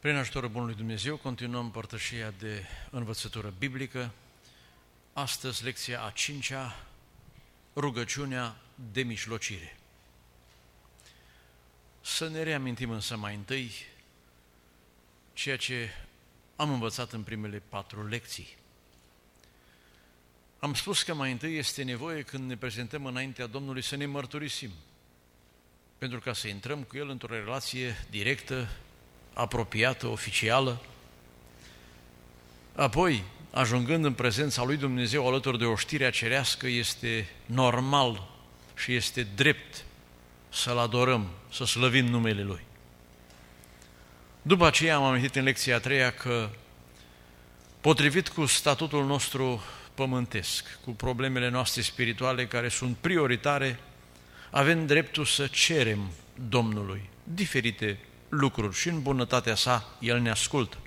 Prin ajutorul Bunului Dumnezeu continuăm împărtășia de învățătură biblică. Astăzi lecția a 5-a, rugăciunea de mijlocire. Să ne reamintim însă mai întâi ceea ce am învățat în primele 4 lecții. Am spus că mai întâi este nevoie, când ne prezentăm înaintea Domnului, să ne mărturisim, pentru ca să intrăm cu El într-o relație directă, apropiată, oficială. Apoi, ajungând în prezența lui Dumnezeu alături de oștirea cerească, este normal și este drept să-L adorăm, să slăvim numele Lui. După aceea am amintit în lecția a 3-a că, potrivit cu statutul nostru pământesc, cu problemele noastre spirituale care sunt prioritare, avem dreptul să cerem Domnului diferite lucruri și în bunătatea sa El ne ascultă.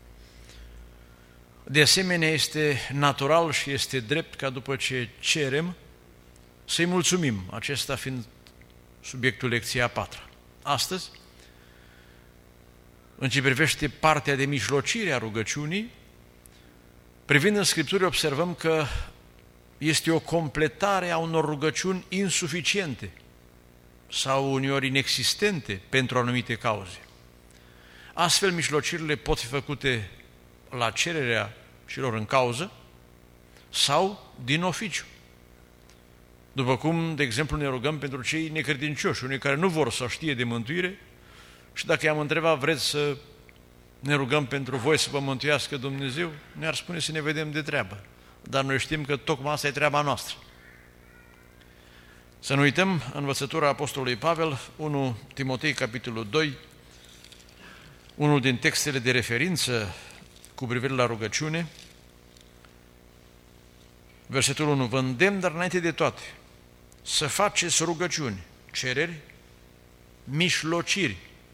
De asemenea, este natural și este drept ca după ce cerem să-i mulțumim, acesta fiind subiectul lecției a 4-a. Astăzi, în ce privește partea de mijlocire a rugăciunii, privind în Scripturi, observăm că este o completare a unor rugăciuni insuficiente sau uneori inexistente pentru anumite cauze. Astfel, mijlocirile pot fi făcute la cererea celor în cauză sau din oficiu. După cum, de exemplu, ne rugăm pentru cei necredincioși, unii care nu vor să știe de mântuire, și dacă i-am întrebat, vreți să ne rugăm pentru voi să vă mântuiască Dumnezeu, ne-ar spune să ne vedem de treabă. Dar noi știm că tocmai asta e treaba noastră. Să nu uităm învățătura Apostolului Pavel, 1 Timotei, capitolul 2, unul din textele de referință cu privire la rugăciune, versetul 1, vă îndemn, dar înainte de toate, să faceți rugăciuni, cereri, mijlociri.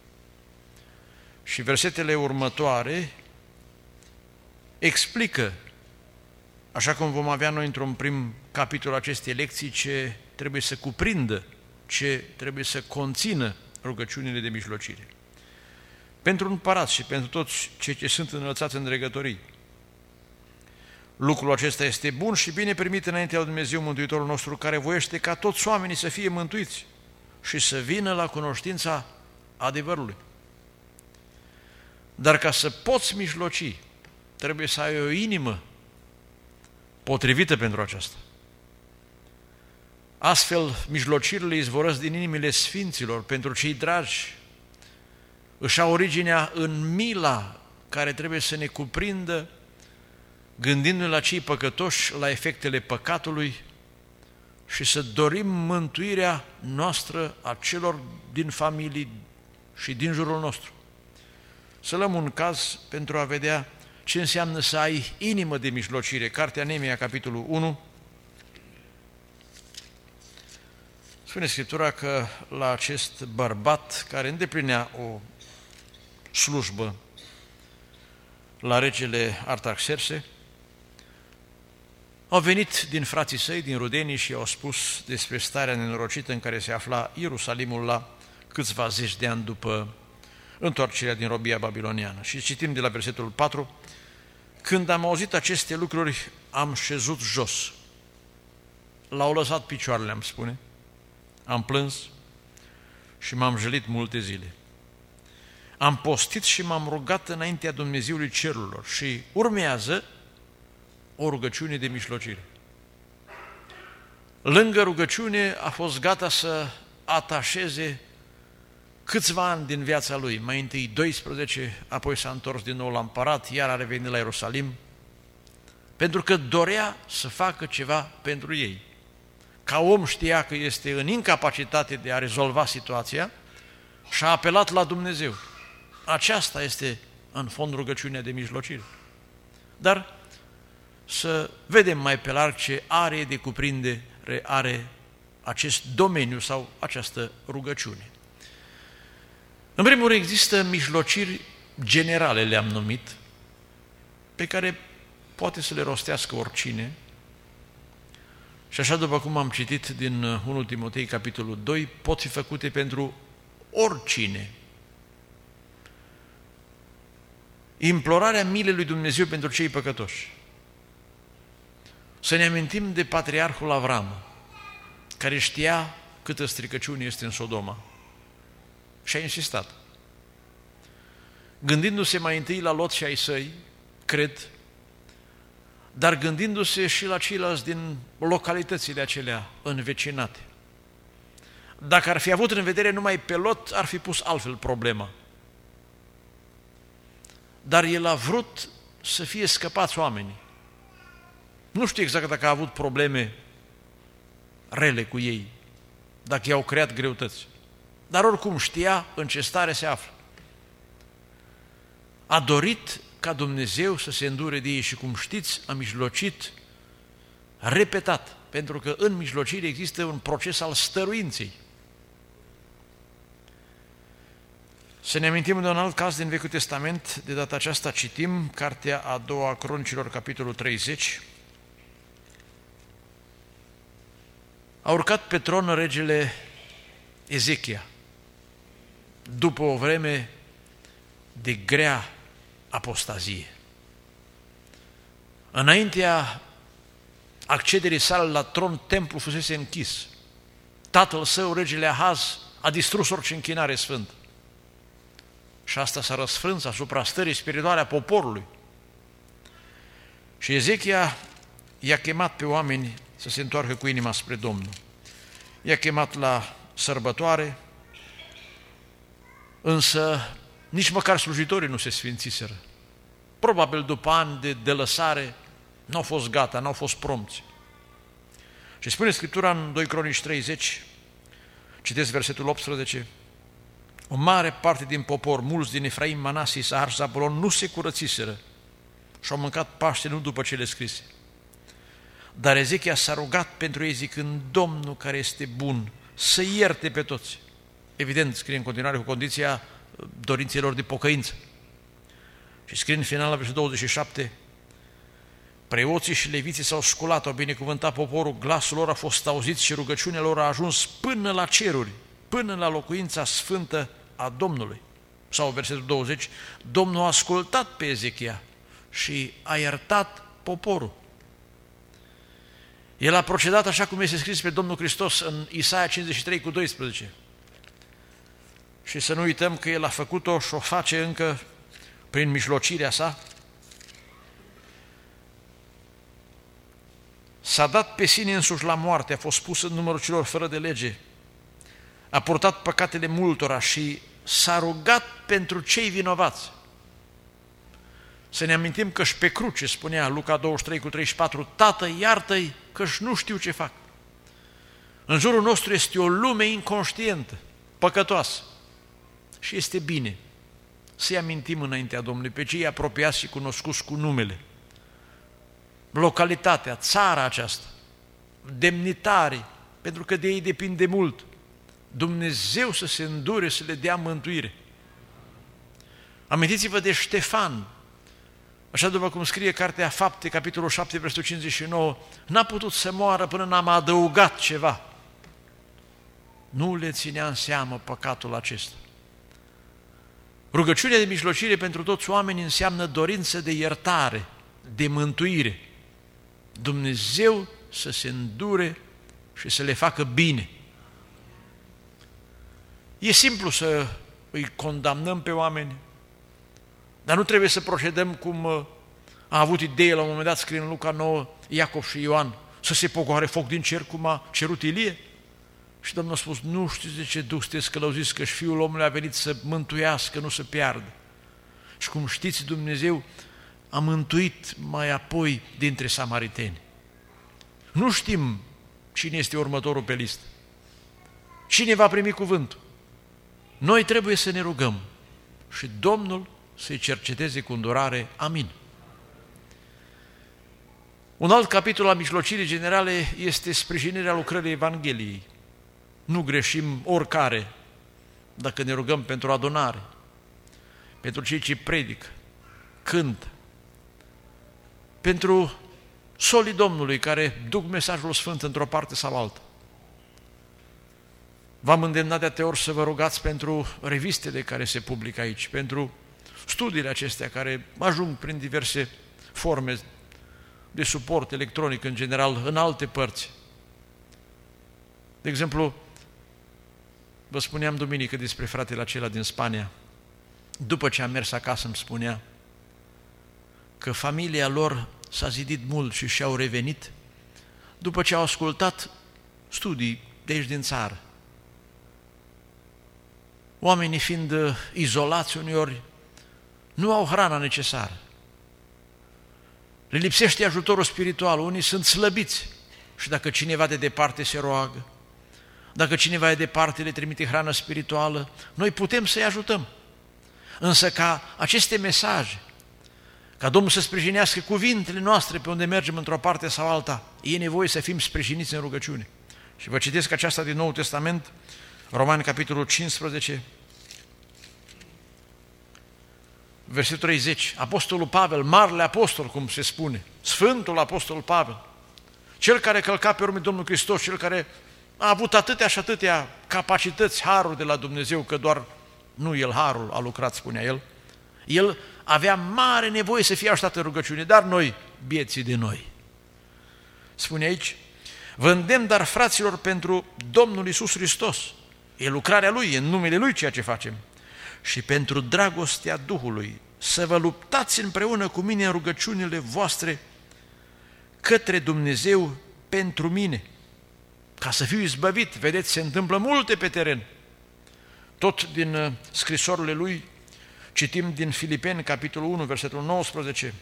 Și versetele următoare explică, așa cum vom avea noi într-un prim capitol acestei lecții, ce trebuie să cuprindă, ce trebuie să conțină rugăciunile de mijlocire. Pentru împărați și pentru toți cei ce sunt înălțați în dregătorii, lucrul acesta este bun și bine primit înaintea lui Dumnezeu Mântuitorul nostru, care voiește ca toți oamenii să fie mântuiți și să vină la cunoștința adevărului. Dar ca să poți mijloci, trebuie să ai o inimă potrivită pentru aceasta. Astfel, mijlocirile izvorăsc din inimile sfinților pentru cei dragi, își au originea în mila care trebuie să ne cuprindă, gândindu-ne la cei păcătoși, la efectele păcatului și să dorim mântuirea noastră a celor din familii și din jurul nostru. Să luăm un caz pentru a vedea ce înseamnă să ai inimă de mijlocire. Cartea Neemia, capitolul 1, spune Scriptura că la acest bărbat care îndeplinea o slujbă la regele Artaxerxe, au venit din frații săi, din rudenii, și au spus despre starea nenorocită în care se afla Ierusalimul la câțiva zeci de ani după întoarcerea din robia babiloniană. Și citim de la versetul 4, când am auzit aceste lucruri, am șezut jos. L-au lăsat picioarele, îmi spune. Am plâns și m-am jălit multe zile. Am postit și m-am rugat înaintea Dumnezeului cerurilor. Și urmează o rugăciune de mijlocire. Lângă rugăciune a fost gata să atașeze câțiva ani din viața lui, mai întâi 12, apoi s-a întors din nou la împărat, iar a revenit la Ierusalim, pentru că dorea să facă ceva pentru ei. Ca om știa că este în incapacitate de a rezolva situația și a apelat la Dumnezeu. Aceasta este, în fond, rugăciunea de mijlocire. Dar să vedem mai pe larg ce are de cuprindere are acest domeniu sau această rugăciune. În primul rând, există mijlociri generale, le-am numit, pe care poate să le rostească oricine. Și așa, după cum am citit din 1 Timotei, capitolul 2, pot fi făcute pentru oricine. implorarea milei lui Dumnezeu pentru cei păcătoși. Să ne amintim de patriarhul Avram, care știa câtă stricăciune este în Sodoma și a insistat. Gândindu-se mai întâi la Lot și ai săi, cred, dar gândindu-se și la ceilalți din localitățile acelea învecinate. Dacă ar fi avut în vedere numai pe Lot, ar fi pus altfel problema. Dar el a vrut să fie scăpați oamenii. Nu știu exact dacă a avut probleme rele cu ei, dacă i-au creat greutăți. Dar oricum știa în ce stare se află. A dorit ca Dumnezeu să se îndure de ei și, cum știți, a mijlocit repetat, pentru că în mijlocire există un proces al stăruinței. Să ne amintim de un alt caz din Vechiul Testament, de data aceasta citim Cartea a doua a Cronicilor, capitolul 30. A urcat pe tron regele Ezechia, după o vreme de grea apostazie. Înaintea accederii sale la tron, templul fusese închis. Tatăl său, regele Ahaz, a distrus orice închinare sfântă. Și asta s-a răsfrâns asupra stării spirituale a poporului. Și Ezechia i-a chemat pe oameni să se întoarcă cu inima spre Domnul. I-a chemat la sărbătoare, însă nici măcar slujitorii nu se sfințiseră. Probabil după ani de delăsare n-au fost gata, n-au fost prompți. Și spune Scriptura în 2 Cronici 30, citesc versetul 18, o mare parte din popor, mulți din Efraim, Manase, Isahar și Zabulon, nu se curățiseră și au mâncat Paște nu după cele scrise. Dar Ezechia s-a rugat pentru ei zicând, Domnul care este bun, să ierte pe toți. Evident, scrie în continuare cu condiția dorințelor de pocăință. Și scrie în final la versetul 27, preoții și leviții s-au sculat, au binecuvântat poporul, glasul lor a fost auzit și rugăciunea lor a ajuns până la ceruri, până la locuința sfântă a Domnului. Sau versetul 20, Domnul a ascultat pe Ezechia și a iertat poporul. El a procedat așa cum este scris pe Domnul Hristos în Isaia 53:12. Și să nu uităm că El a făcut-o și o face încă prin mijlocirea sa. S-a dat pe sine însuși la moarte, a fost pus în numărul celor fără de lege, a purtat păcatele multora și s-a rugat pentru cei vinovați. Să ne amintim că și pe cruce spunea Luca 23:34, Tată, iartă-i că-și nu știu ce fac. În jurul nostru este o lume inconștientă, păcătoasă. Și este bine să-i amintim înaintea Domnului pe cei apropiați și cunoscuți cu numele. Localitatea, țara aceasta, demnitarii, pentru că de ei depinde mult. Dumnezeu să se îndure să le dea mântuire. Amintiți-vă de Ștefan, așa după cum scrie Cartea Fapte, capitolul 7, versetul 59, n-a putut să moară până n-am adăugat ceva. Nu le ținea în seamă păcatul acesta. Rugăciunea de mijlocire pentru toți oamenii înseamnă dorință de iertare, de mântuire. Dumnezeu să se îndure și să le facă bine. E simplu să îi condamnăm pe oameni, dar nu trebuie să procedăm cum a avut idee la un moment dat, scrie în Luca 9, Iacov și Ioan, să se pogoare foc din cer cum a cerut Ilie. Și Domnul a spus, nu știți de ce duh sunteți călăuziți, că și Fiul omului a venit să mântuiască, nu să piardă. Și cum știți, Dumnezeu a mântuit mai apoi dintre samariteni. Nu știm cine este următorul pe listă. Cine va primi cuvântul? Noi trebuie să ne rugăm și Domnul să-i cerceteze cu îndurare. Amin. Un alt capitol al mijlocirii generale este sprijinirea lucrării Evangheliei. Nu greșim oricare dacă ne rugăm pentru adunare, pentru cei ce predică, cântă, pentru solii Domnului care duc mesajul sfânt într-o parte sau alta. V-am îndemnat de atâtea ori să vă rugați pentru revistele care se publică aici, pentru studiile acestea care ajung prin diverse forme de suport electronic în general în alte părți. De exemplu, vă spuneam duminică despre fratele acela din Spania. După ce a mers acasă îmi spunea că familia lor s-a zidit mult și și-au revenit după ce au ascultat studii de aici din țară. Oamenii fiind izolați uneori, nu au hrana necesară. Le lipsește ajutorul spiritual, unii sunt slăbiți și dacă cineva de departe se roagă, dacă cineva de departe le trimite hrană spirituală, noi putem să-i ajutăm. Însă ca aceste mesaje, ca Domnul să sprijinească cuvintele noastre pe unde mergem într-o parte sau alta, e nevoie să fim sprijiniți în rugăciune. Și vă citesc aceasta din Noul Testament, Romani, capitolul 15, versetul 30. Apostolul Pavel, marele apostol, cum se spune, Sfântul Apostol Pavel, cel care călca pe urmele Domnului Hristos, cel care a avut atâtea și atâtea capacități, haruri de la Dumnezeu, că doar nu el harul a lucrat, spunea el. El avea mare nevoie să fie ajutat în rugăciune, dar noi, bieții de noi. Spune aici, vă îndemn, dar fraților, pentru Domnul Iisus Hristos, e lucrarea Lui, e în numele Lui ceea ce facem, și pentru dragostea Duhului, să vă luptați împreună cu mine în rugăciunile voastre către Dumnezeu pentru mine, ca să fiu izbăvit. Vedeți, se întâmplă multe pe teren. Tot din scrisorile lui citim din Filipeni, capitolul 1, versetul 19.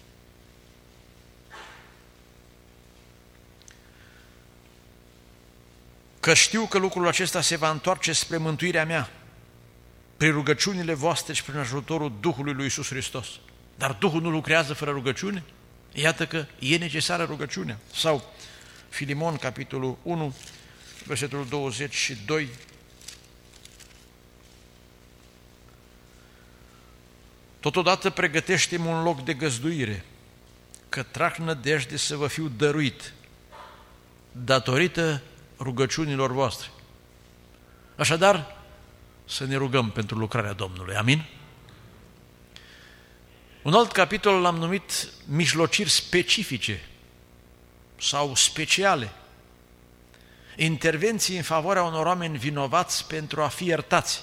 Că știu că lucrul acesta se va întoarce spre mântuirea mea, prin rugăciunile voastre și prin ajutorul Duhului lui Iisus Hristos. Dar Duhul nu lucrează fără rugăciune? Iată că e necesară rugăciunea. Sau Filimon, capitolul 1, versetul 22. Totodată pregătește-mi un loc de găzduire, că trag nădejde să vă fiu dăruit, datorită rugăciunilor voastre. Așadar, să ne rugăm pentru lucrarea Domnului. Amin? Un alt capitol l-am numit mijlociri specifice sau speciale. Intervenții în favoarea unor oameni vinovați pentru a fi iertați.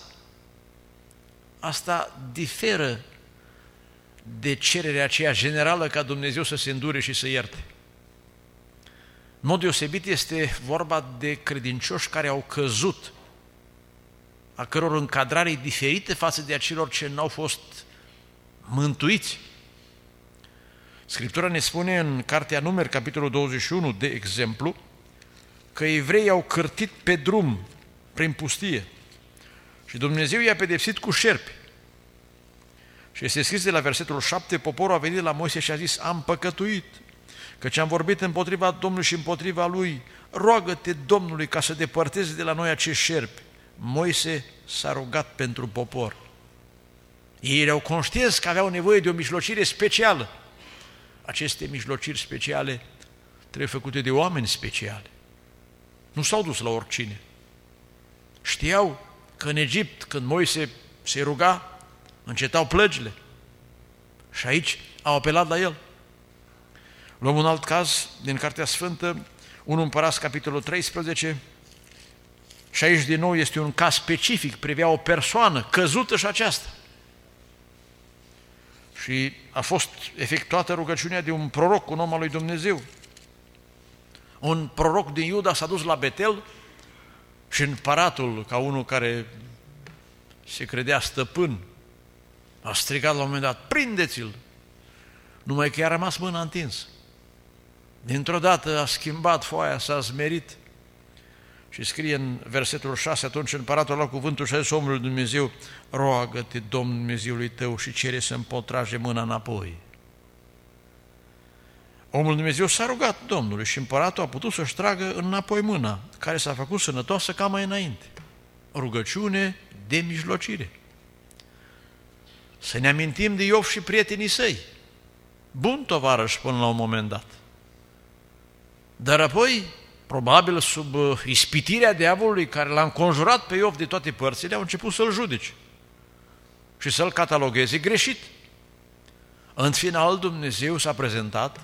Asta diferă de cererea aceea generală ca Dumnezeu să se îndure și să ierte. În mod deosebit este vorba de credincioși care au căzut, a căror încadrare e diferită față de acelor ce n-au fost mântuiți. Scriptura ne spune în Cartea Numeri, capitolul 21, de exemplu, că evreii au cârtit pe drum prin pustie și Dumnezeu i-a pedepsit cu șerpi. Și este scris de la versetul 7, poporul a venit la Moise și a zis, am păcătuit, căci am vorbit împotriva Domnului și împotriva lui, roagă-te Domnului ca să depărteze de la noi acești șerpi. Moise s-a rugat pentru popor. Ei erau conștienți că aveau nevoie de o mijlocire specială. Aceste mijlociri speciale trebuie făcute de oameni speciale. Nu s-au dus la oricine. Știau că în Egipt, când Moise se ruga, încetau plăgile. Și aici au apelat la el. Luăm un alt caz din Cartea Sfântă, 1 Împărați, capitolul 13, și aici din nou este un caz specific, privea o persoană căzută și aceasta. Și a fost efectuată rugăciunea de un proroc, un om al lui Dumnezeu. Un proroc din Iuda s-a dus la Betel și împăratul, ca unul care se credea stăpân, a strigat la un moment dat, prindeți-l! Numai că i-a rămas mâna întinsă. Dintr-o dată a schimbat foaia, s-a smerit și scrie în versetul 6, atunci împăratul a luat cuvântul și a zis omului Dumnezeu, roagă-te Domnul Dumnezeului tău și cere să-mi potrage mâna înapoi. Omul Dumnezeu s-a rugat Domnului și împăratul a putut să-și tragă înapoi mâna, care s-a făcut sănătoasă ca mai înainte. Rugăciune de mijlocire. Să ne amintim de Iov și prietenii săi. Bun tovarăș până la un moment dat. Dar apoi, probabil sub ispitirea diavolului care l-a înconjurat pe Iov de toate părțile, au început să-l judece. și să-l catalogheze greșit. În final, Dumnezeu s-a prezentat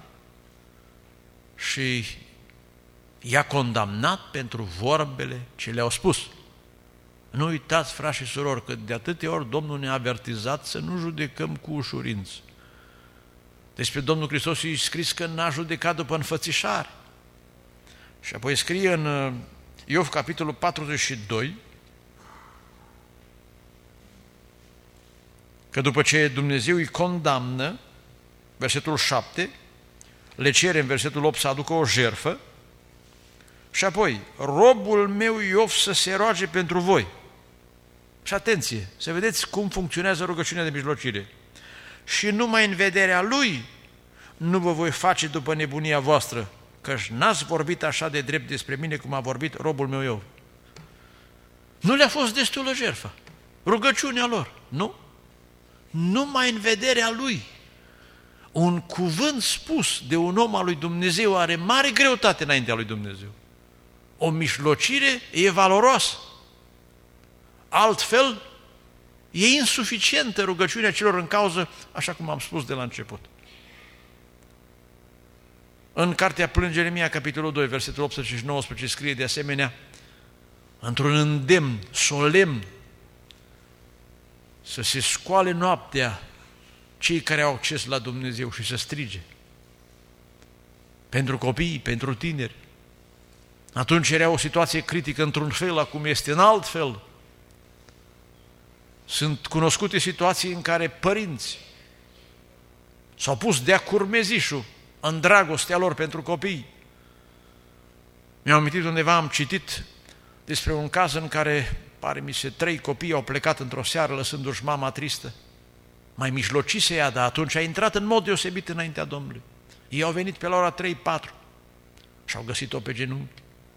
și i-a condamnat pentru vorbele ce le-au spus. Nu uitați, frați și surori, că de atâtea ori Domnul ne-a avertizat să nu judecăm cu ușurință. Despre Domnul Hristos i-a scris că n-a judecat după înfățișare. Și apoi scrie în Iov, capitolul 42, că după ce Dumnezeu îi condamnă, versetul 7, le cere în versetul 8 să aducă o jertfă și apoi, robul meu Iov să se roage pentru voi. Și atenție, să vedeți cum funcționează rugăciunea de mijlocire. Și numai în vederea lui nu vă voi face după nebunia voastră, căci n-ați vorbit așa de drept despre mine cum a vorbit robul meu Iov. Nu le-a fost destulă jertfă, rugăciunea lor, nu? Numai în vederea lui. Un cuvânt spus de un om al lui Dumnezeu are mare greutate înaintea lui Dumnezeu. O mijlocire e valoroasă. Altfel, e insuficientă rugăciunea celor în cauză, așa cum am spus de la început. În cartea Plângere Ieremia, capitolul 2, versetul 18 și 19, scrie de asemenea, într-un îndemn solemn, să se scoale noaptea cei care au acces la Dumnezeu și să strige. Pentru copii, pentru tineri. Atunci era o situație critică într-un fel, acum este în alt fel. Sunt cunoscute situații în care părinți s-au pus de-a curmezișul în dragostea lor pentru copii. Mi-am amintit undeva, am citit despre un caz în care, pare mi se, 3 copii au plecat într-o seară lăsându-și mama tristă. Mai mijlocise ea, dar atunci a intrat în mod deosebit înaintea Domnului. Ei au venit pe la ora 3-4 și au găsit-o pe genunchi.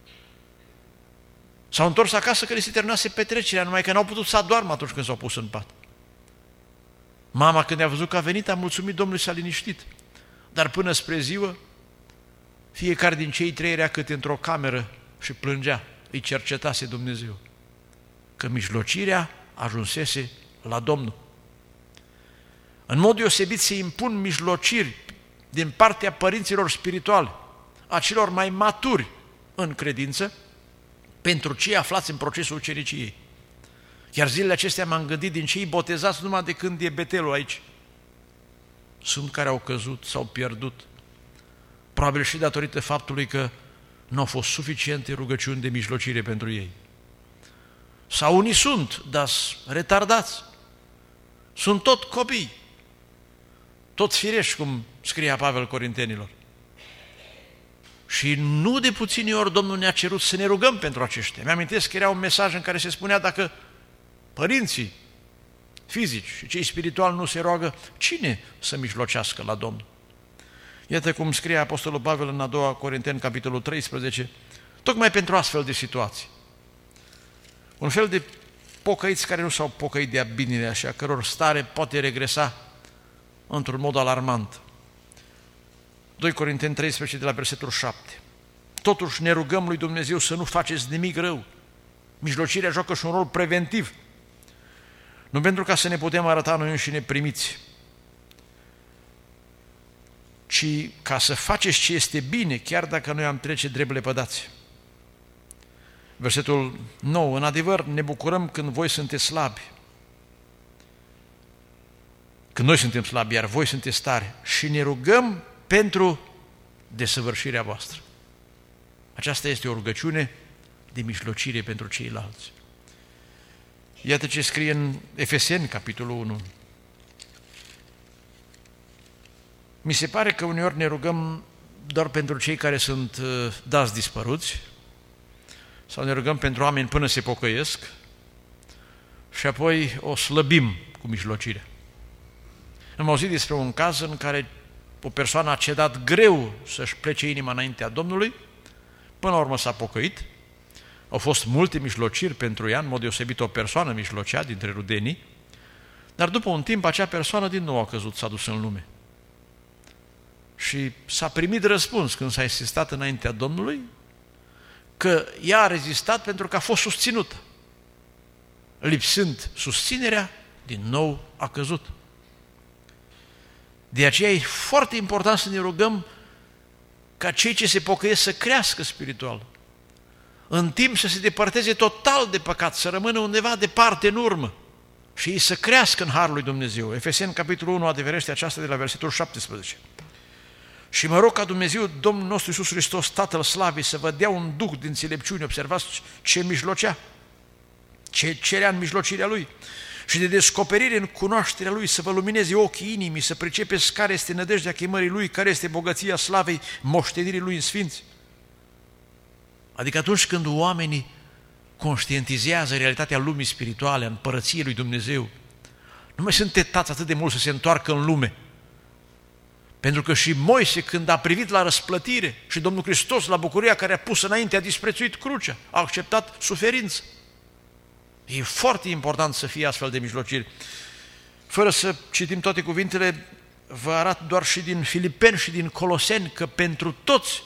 S-au întors acasă că li se terminase petrecerea, numai că n-au putut să adormă atunci când s-au pus în pat. Mama, când a văzut că a venit, a mulțumit Domnului, s-a liniștit. Dar până spre ziua, fiecare din cei 3 era câte într-o cameră și plângea. Îi cercetase Dumnezeu că mijlocirea ajunsese la Domnul. În mod deosebit se impun mijlociri din partea părinților spirituali, a celor mai maturi în credință, pentru cei aflați în procesul uceniciei. Chiar zilele acestea m-am gândit din cei botezați numai de când e betelul aici. Sunt care au căzut, s-au pierdut, probabil și datorită faptului că nu au fost suficiente rugăciuni de mijlocire pentru ei. Sau unii sunt, dar retardați. Sunt tot copii, tot firești, cum scria Pavel Corintenilor. Și nu de puține ori Domnul ne-a cerut să ne rugăm pentru aceștia. Mi-amintesc că era un mesaj în care se spunea dacă părinții fizici și cei spirituali nu se roagă, cine să mijlocească la Domnul? Iată cum scrie Apostolul Pavel în a 2 Corinteni, capitolul 13, tocmai pentru astfel de situații. Un fel de pocăiți care nu s-au pocăit de-a binele și a căror stare poate regresa într-un mod alarmant. 2 Corinteni 13, de la versetul 7. Totuși ne rugăm lui Dumnezeu să nu faceți nimic rău. Mijlocirea joacă și un rol preventiv. Nu pentru ca să ne putem arăta noi înșine primiți, ci ca să faceți ce este bine, chiar dacă noi am trece drept lepădați. Versetul 9. În adevăr, ne bucurăm când voi sunteți slabi. Când noi suntem slabi, iar voi sunteți tari. Și ne rugăm pentru desăvârșirea voastră. Aceasta este o rugăciune de mijlocire pentru ceilalți. Iată ce scrie în Efeseni, capitolul 1. Mi se pare că uneori ne rugăm doar pentru cei care sunt dați dispăruți, sau ne rugăm pentru oameni până se pocăiesc și apoi o slăbim cu mijlocirea. Am auzit despre un caz în care o persoană a cedat greu să-și plece inima înaintea Domnului, până la urmă s-a pocăit, au fost multe mijlociri pentru ea, în mod deosebit o persoană mijlocea dintre rudenii, dar după un timp acea persoană din nou a căzut, s-a dus în lume. Și s-a primit răspuns când s-a insistat înaintea Domnului că ea a rezistat pentru că a fost susținută. Lipsând susținerea, din nou a căzut. De aceea e foarte important să ne rugăm ca cei ce se pocăiesc să crească spiritual, în timp să se depărteze total de păcat, să rămână undeva departe în urmă și ei să crească în harul lui Dumnezeu. Efeseni, capitolul 1, adeverește aceasta de la versetul 17. Și mă rog ca Dumnezeu, Domnul nostru Iisus Hristos, Tatăl Slavii, să vă dea un duh de înțelepciune, observați ce mijlocea, ce cerea în mijlocirea Lui, și de descoperire în cunoașterea Lui, să vă lumineze ochii inimii, să pricepeți care este nădejdea chemării Lui, care este bogăția slavei moștenirii Lui în sfinți. Adică atunci când oamenii conștientizează realitatea lumii spirituale, în împărăției lui Dumnezeu, nu mai sunt tentați atât de mult să se întoarcă în lume. Pentru că și Moise, când a privit la răsplătire, și Domnul Hristos, la bucuria care a pus înainte, a disprețuit crucea, a acceptat suferință. E foarte important să fie astfel de mijlociri. Fără să citim toate cuvintele, vă arăt doar și din Filipeni și din Coloseni că pentru toți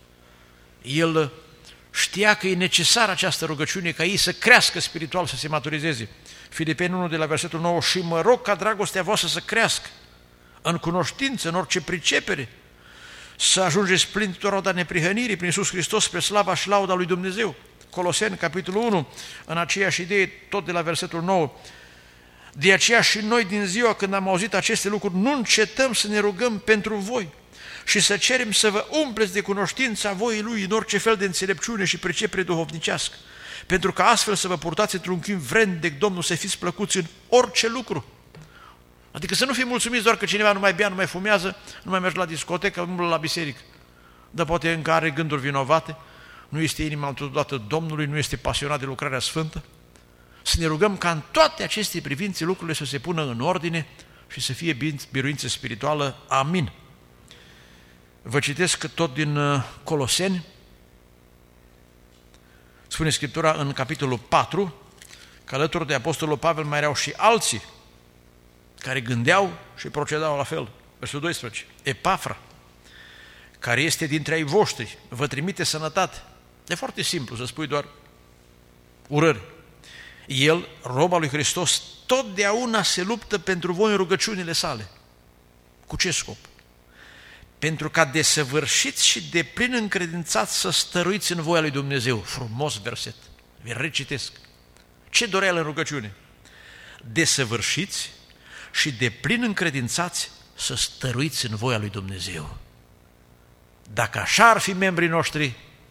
el știa că e necesară această rugăciune, ca ei să crească spiritual, să se maturizeze. Filipeni 1 de la versetul 9, și mă rog ca dragostea voastră să crească în cunoștință, în orice pricepere, să ajungeți plini tuturor roada neprihănirii prin Iisus Hristos spre slava și lauda lui Dumnezeu. Coloseni, capitolul 1, în aceeași idee, tot de la versetul 9. De aceea și noi din ziua când am auzit aceste lucruri, nu încetăm să ne rugăm pentru voi și să cerem să vă umpleți de cunoștința voii Lui în orice fel de înțelepciune și pricepere duhovnicească, pentru că astfel să vă purtați într-un chip vrednic Domnul, să fiți plăcuți în orice lucru. Adică să nu fim mulțumiți doar că cineva nu mai bea, nu mai fumează, nu mai merge la discotecă, umblă la biserică, dar poate încă are gânduri vinovate, nu este inima întotdeauna Domnului, nu este pasionat de lucrarea sfântă. Să ne rugăm ca în toate aceste privințe lucrurile să se pună în ordine și să fie biruință spirituală. Amin. Vă citesc tot din Coloseni. Spune Scriptura în capitolul 4 că alături de Apostolul Pavel mai erau și alții care gândeau și procedau la fel. Versul 12. Epafra, care este dintre ai voștri, vă trimite sănătate. E foarte simplu să spui doar urări. El, roba lui Hristos, totdeauna se luptă pentru voi în rugăciunile sale. Cu ce scop? Pentru ca desăvârșiți și deplin încredințați să stăruiți în voia lui Dumnezeu. Frumos verset. Vi recitesc. Ce dorea el în rugăciune? Desăvârșiți și deplin încredințați să stăruiți în voia lui Dumnezeu. Dacă așa ar fi membrii noștri,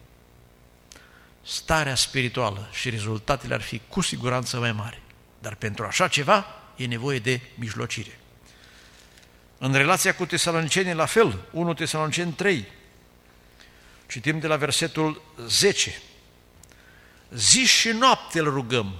starea spirituală și rezultatele ar fi cu siguranță mai mari. Dar pentru așa ceva e nevoie de mijlocire. În relația cu tesalonicenii la fel, 1 Tesaloniceni 3, citim de la versetul 10. Zi și noapte îl rugăm,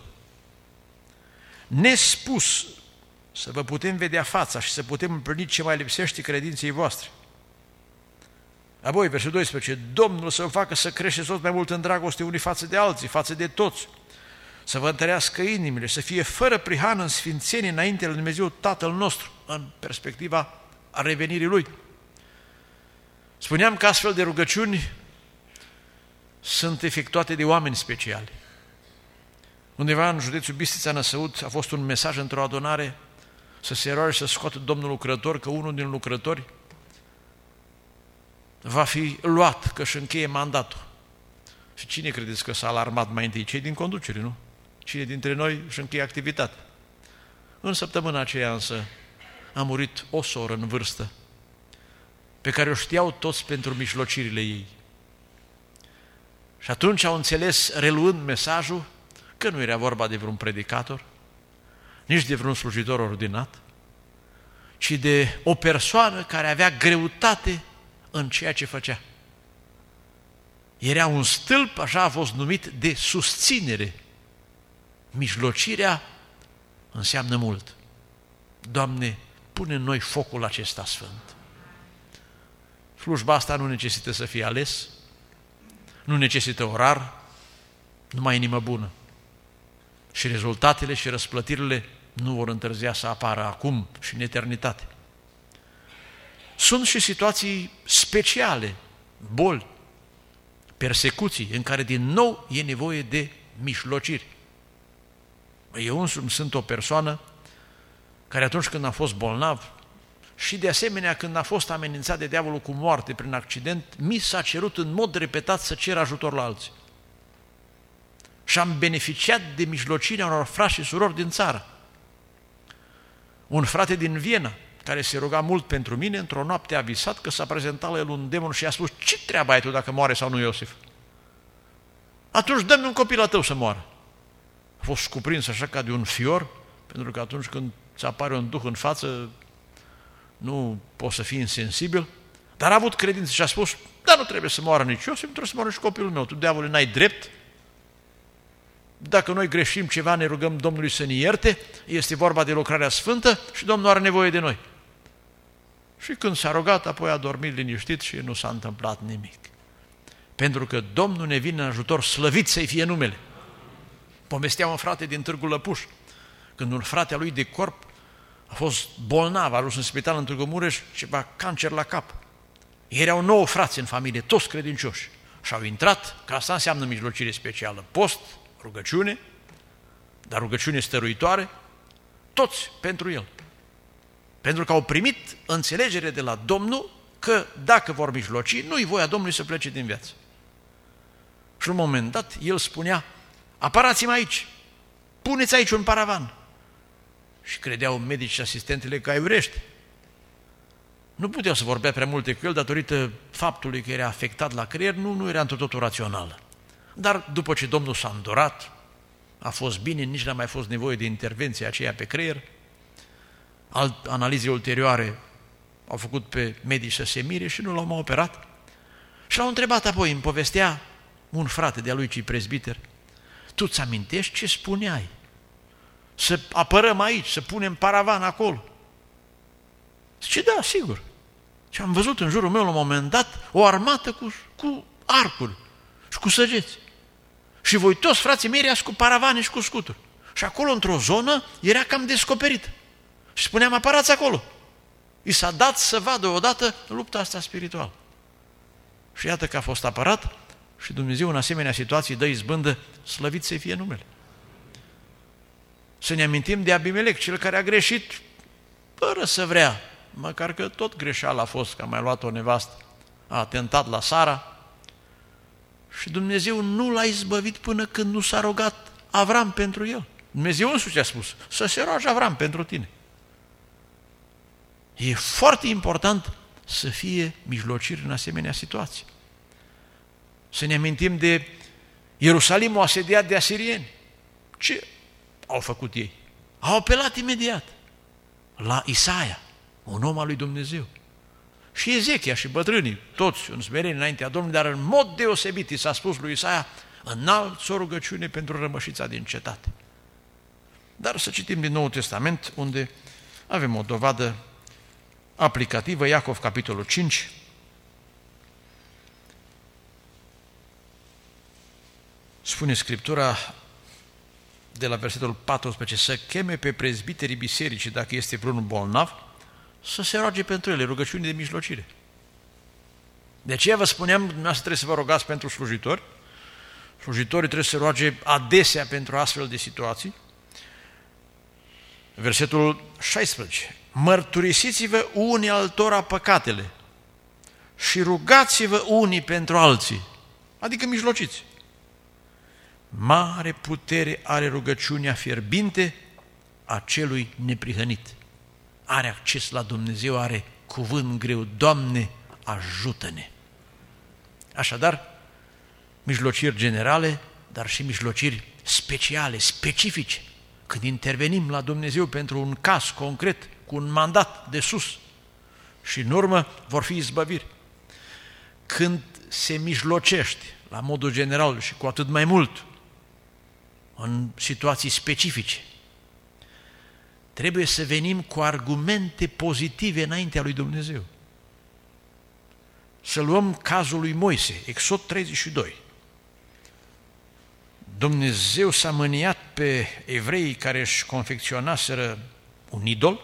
nespus, să vă putem vedea fața și să putem împlini ce mai lipsește credinței voastre. Apoi, versetul 12, Domnul să vă facă să creșteți tot mai mult în dragoste unii față de alții, față de toți, să vă întărească inimile, să fie fără prihană în sfințenie înainte lui Dumnezeu Tatăl nostru, în perspectiva a revenirii Lui. Spuneam că astfel de rugăciuni sunt efectuate de oameni speciali. Undeva în județul Bistrița Năsăud a fost un mesaj într-o adunare să se roage să scoată domnul lucrător, că unul din lucrători va fi luat, că își încheie mandatul. Și cine credeți că s-a alarmat mai întâi? Cei din conducere, nu? Cine dintre noi își încheie activitatea? În săptămâna aceea însă a murit o soră în vârstă, pe care o știau toți pentru mijlocirile ei. Și atunci au înțeles, reluând mesajul, că nu era vorba de vreun predicator, nici de vreun slujitor ordinat, ci de o persoană care avea greutate în ceea ce făcea. Era un stâlp, așa a fost numit, de susținere. Mijlocirea înseamnă mult. Doamne, pune în noi focul acesta sfânt. Slujba asta nu necesită să fie ales, nu necesită orar, numai inimă bună. Și rezultatele și răsplătirile nu vor întârzia să apară acum și în eternitate. Sunt și situații speciale, boli, persecuții, în care din nou e nevoie de mijlociri. Eu însumi sunt o persoană care atunci când a fost bolnav și de asemenea când a fost amenințat de diavolul cu moarte prin accident, mi s-a cerut în mod repetat să cer ajutor la alții. Și am beneficiat de mijlocirea unor frați și surori din țară. Un frate din Viena, care se ruga mult pentru mine, într-o noapte a visat că s-a prezentat la el un demon și i-a spus: ce treabă ai tu dacă moare sau nu Iosif? Atunci dă-mi un copil al tău să moară. A fost cuprins așa ca de un fior, pentru că atunci când ți apare un duh în față, nu poți să fii insensibil, dar a avut credință și a spus: dar nu trebuie să moară nici Iosif, nu trebuie să moară nici copilul meu, tu, diavole, n-ai drept. Dacă noi greșim ceva, ne rugăm Domnului să ne ierte, este vorba de lucrarea sfântă și Domnul are nevoie de noi. Și când s-a rugat, apoi a dormit liniștit și nu s-a întâmplat nimic. Pentru că Domnul ne vine în ajutor, slăvit să-i fie numele. Povestea un frate din Târgu Lăpuș, când un frate al lui de corp a fost bolnav, a ajuns în spital în Târgu Mureș, ceva cancer la cap. Erau 9 frați în familie, toți credincioși. Și au intrat, că asta înseamnă mijlocire specială, post, rugăciune, dar rugăciune stăruitoare, toți pentru el. Pentru că au primit înțelegere de la Domnul că dacă vor mijloci, nu-i voia Domnului să plece din viață. Și la un moment dat, el spunea: apărați-mă aici, puneți aici un paravan. Și credeau medici și asistentele că aiurește. Nu puteau să vorbea prea multe cu el datorită faptului că era afectat la creier, nu era într totul rațional. Dar după ce Domnul s-a îndurat, a fost bine, nici n-a mai fost nevoie de intervenția aceea pe creier. Analize ulterioare au făcut pe medici să se mire și nu l-au mai operat. Și l-au întrebat apoi, îmi povestea un frate de-a lui, cei prezbiter: tu ți amintești ce spuneai? Să apărăm aici, să punem paravan acolo. Zice: da, sigur. Și am văzut în jurul meu la un moment dat o armată cu arcuri și cu săgeți. Și voi toți frații mei erați cu paravane și cu scuturi. Și acolo, într-o zonă, era cam descoperit. Și spuneam: apărați acolo. I s-a dat să vadă odată lupta asta spirituală. Și iată că a fost apărat și Dumnezeu în asemenea situații dă izbândă, slăvit să fie numele. Să ne amintim de Abimelec, cel care a greșit fără să vrea, măcar că tot greșeala a fost că a mai luat o nevastă, a atentat la Sara și Dumnezeu nu l-a izbăvit până când nu s-a rugat Avram pentru el. Dumnezeu însuși a spus: să se roage Avram pentru tine. E foarte important să fie mijlociri în asemenea situații. Să ne amintim de Ierusalimul asediat de asirieni. Ce au făcut ei? Au apelat imediat la Isaia, un om al lui Dumnezeu. Și Ezechia și bătrânii, toți în smerenie înaintea Domnului, dar în mod deosebit i s-a spus lui Isaia: înalți o rugăciune pentru rămășița din cetate. Dar să citim din Noul Testament, unde avem o dovadă aplicativă, Iacov, capitolul 5. Spune Scriptura de la versetul 14: să cheme pe prezbiterii bisericii, dacă este vreunul bolnav, să se roage pentru ele, rugăciuni de mijlocire. De aceea vă spuneam, dumneavoastră trebuie să vă rugați pentru slujitori, slujitorii trebuie să se roage adesea pentru astfel de situații. Versetul 16: mărturisiți-vă unii altora păcatele și rugați-vă unii pentru alții, adică mijlociți. Mare putere are rugăciunea fierbinte a celui neprihănit. Are acces la Dumnezeu, are cuvânt greu: Doamne, ajută-ne! Așadar, mijlociri generale, dar și mijlociri speciale, specifice, când intervenim la Dumnezeu pentru un caz concret, cu un mandat de sus, și în urmă vor fi izbăviri. Când se mijlocește la modul general și cu atât mai mult în situații specifice, trebuie să venim cu argumente pozitive înaintea lui Dumnezeu. Să luăm cazul lui Moise, Exod 32. Dumnezeu s-a mâniat pe evreii care își confecționaseră un idol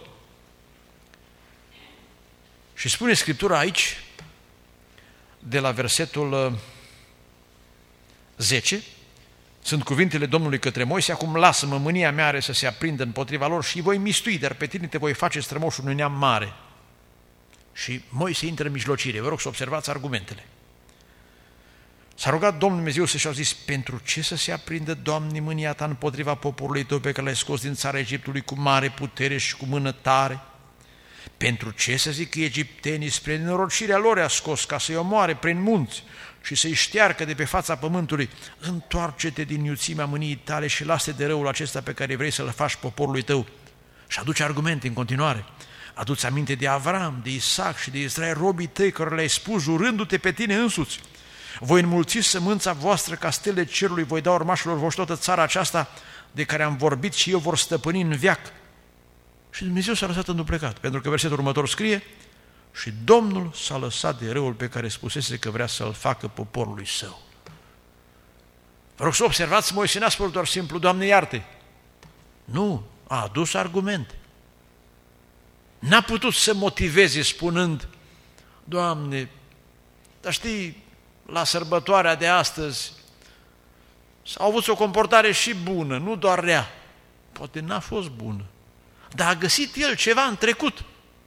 și spune Scriptura aici, de la versetul 10, Sunt cuvintele Domnului către Moise: acum lasă-mă, mânia mea are să se aprindă împotriva lor și îi voi mistui, dar pe tine te voi face strămoș unui neam mare. Și Moise intră în mijlocire. Vă rog să observați argumentele. S-a rugat Domnul Dumnezeu și a zis: pentru ce să se aprindă, Doamne, mânia ta împotriva poporului tău pe care l-ai scos din țara Egiptului cu mare putere și cu mână tare? Pentru ce să zic că egiptenii spre nenorocirea lor i-a scos ca să-i omoare prin munți și să-i ștearcă de pe fața pământului? Întoarce-te din iuțimea mâniei tale și lasă de răul acesta pe care vrei să-l faci poporului tău. Și aduce argumente în continuare. Adu-ți aminte de Avram, de Isaac și de Israel, robii tăi, care le-ai spus jurându-te pe tine însuți: voi înmulți sămânța voastră ca stelele cerului, voi da urmașilor voștri toată țara aceasta de care am vorbit și eu vor stăpâni în veac. Și Dumnezeu s-a lăsat înduplecat, pentru că versetul următor scrie: și Domnul s-a lăsat de răul pe care spusese că vrea să-l facă poporului său. Vă rog să observați, Moise n-a spus doar simplu: Doamne, iarte. Nu, a adus argumente. N-a putut să motiveze spunând: Doamne, dar știi, la sărbătoarea de astăzi s-a avut o comportare și bună, nu doar rea. Poate n-a fost bună, dar a găsit el ceva în trecut.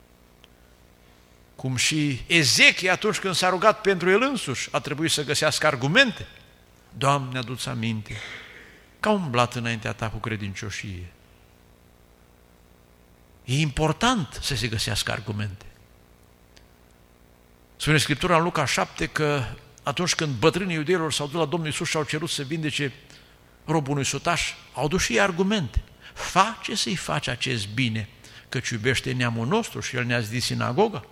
Cum și Ezechia, atunci când s-a rugat pentru el însuși, a trebuit să găsească argumente. Doamne, adu-ți aminte că a umblat înaintea ta cu credincioșie. E important să se găsească argumente. Spune Scriptura în Luca 7 că atunci când bătrânii iudeilor s-au dus la Domnul Iisus și au cerut să vindece robul unui sutaș, au dus și ei argumente. Face să-i faci acest bine, căci iubește neamul nostru și el ne-a zis sinagoga.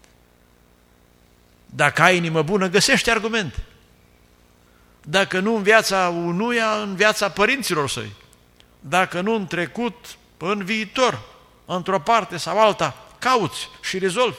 Dacă ai inimă bună, găsește argumente. Dacă nu în viața unuia, în viața părinților săi. Dacă nu în trecut, în viitor, într-o parte sau alta, cauți și rezolvi.